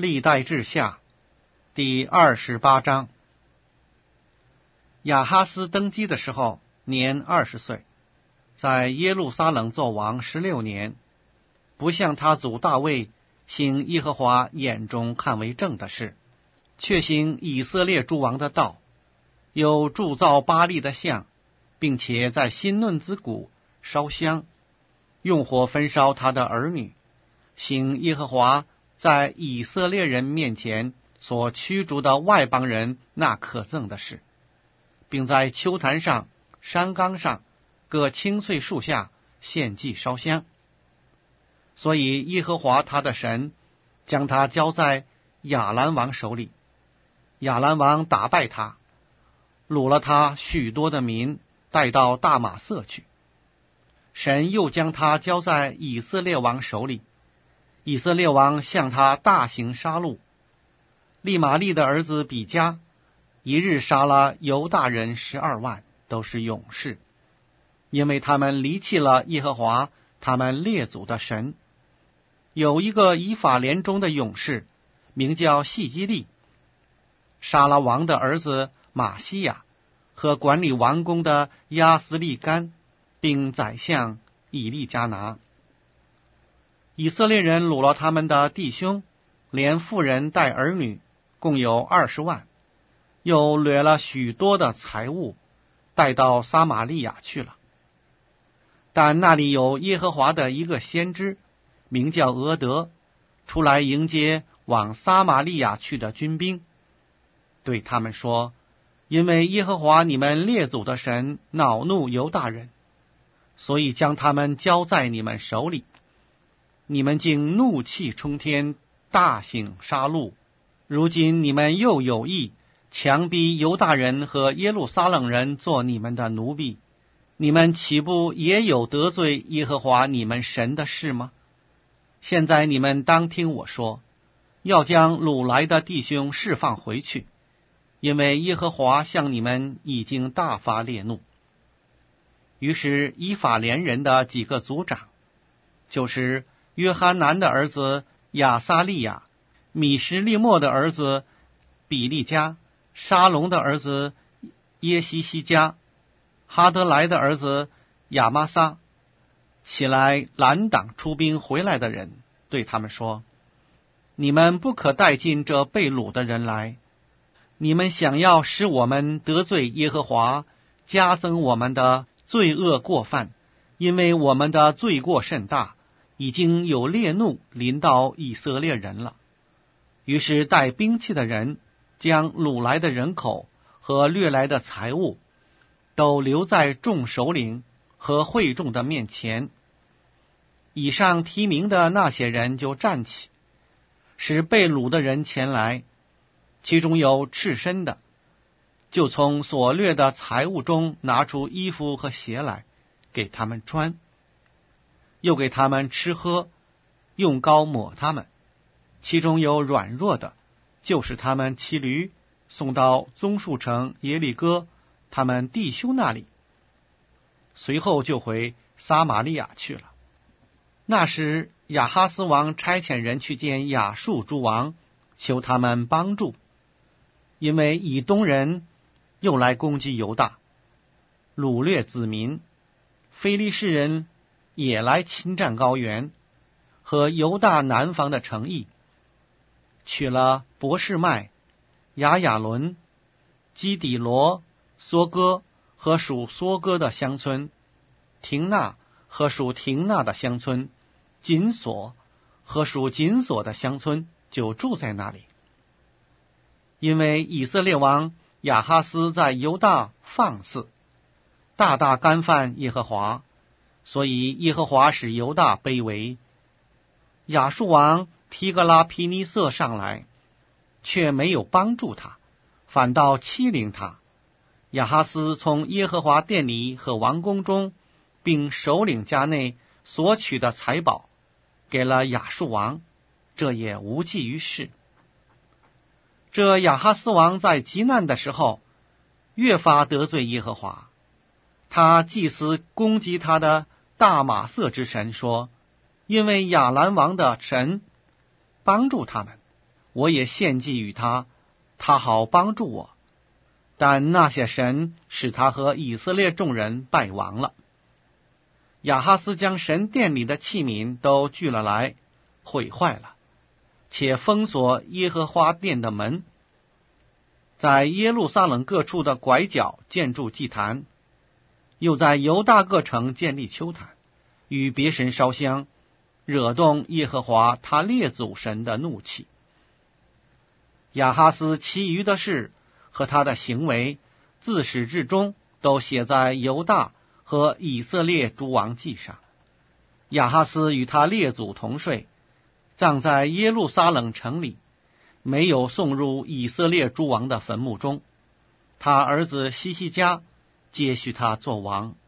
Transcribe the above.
历代志下第28章。亚哈斯登基的时候年20岁，在耶路撒冷作王16年，不像他祖大卫行耶和华眼中看为正的事，却行以色列诸王的道，有铸造巴力的像，并且在新嫩子谷烧香，用火焚烧他的儿女，行耶和华在以色列人面前所驱逐的外邦人那可憎的事，并在丘坛上、山冈上、各青翠树下献祭烧香。所以耶和华他的神将他交在亚兰王手里，亚兰王打败他，掳了他许多的民，带到大马色去。神又将他交在以色列王手里，以色列王向他大行杀戮。利玛利的儿子比加一日杀了犹大人12万，都是勇士，因为他们离弃了耶和华他们列祖的神。有一个以法莲中的勇士，名叫细基利，杀了王的儿子马西亚和管理王宫的亚斯利干，并宰相以利加拿。以色列人掳了他们的弟兄，连妇人带儿女，共有20万，又掠了许多的财物，带到撒玛利亚去了。但那里有耶和华的一个先知，名叫俄德，出来迎接往撒玛利亚去的军兵，对他们说：因为耶和华你们列祖的神恼怒犹大人，所以将他们交在你们手里。你们竟怒气冲天，大行杀戮。如今你们又有意强逼犹大人和耶路撒冷人做你们的奴婢，你们岂不也有得罪耶和华你们神的事吗？现在你们当听我说，要将掳来的弟兄释放回去，因为耶和华向你们已经大发烈怒。于是以法莲人的几个族长，就是约哈南的儿子亚撒利亚、米什利莫的儿子比利加、沙龙的儿子耶西西加、哈德莱的儿子亚玛撒，起来拦挡出兵回来的人，对他们说：你们不可带进这被掳的人来，你们想要使我们得罪耶和华，加增我们的罪恶过犯，因为我们的罪过甚大，已经有烈怒临到以色列人了。于是带兵器的人将掳来的人口和掠来的财物都留在众首领和会众的面前。以上提名的那些人就站起，使被掳的人前来，其中有赤身的，就从所掠的财物中拿出衣服和鞋来给他们穿，又给他们吃喝，用膏抹他们。其中有软弱的，就是他们骑驴送到棕树城耶利哥他们弟兄那里，随后就回撒玛利亚去了。那时亚哈斯王差遣人去见亚述诸王，求他们帮助，因为以东人又来攻击犹大，掳掠子民，非利士人也来侵占高原和犹大南方的城邑，取了伯示麦、亚雅伦、基底罗、梭哥和属梭哥的乡村，廷纳和属廷纳的乡村，紧索和属紧索的乡村，就住在那里。因为以色列王亚哈斯在犹大放肆，大大干犯耶和华，所以耶和华使犹大卑微。亚述王提格拉皮尼瑟上来，却没有帮助他，反倒欺凌他。亚哈斯从耶和华殿里和王宫中，并首领家内所取的财宝，给了亚述王，这也无济于事。这亚哈斯王在极难的时候，越发得罪耶和华。他祭司攻击他的大马色之神说：因为亚兰王的神帮助他们， 我也献祭与他，他好帮助我。但那些神使他和以色列众人败亡了。亚哈斯将神殿里的器皿都聚了来，毁坏了，且封锁耶和华殿的门，在耶路撒冷各处的拐角建筑祭坛，又在犹大各城建立丘坛，与别神烧香，惹动耶和华他列祖神的怒气。亚哈斯其余的事和他的行为，自始至终都写在犹大和以色列诸王记上。亚哈斯与他列祖同睡，葬在耶路撒冷城里，没有送入以色列诸王的坟墓中。他儿子希西家接续他做王。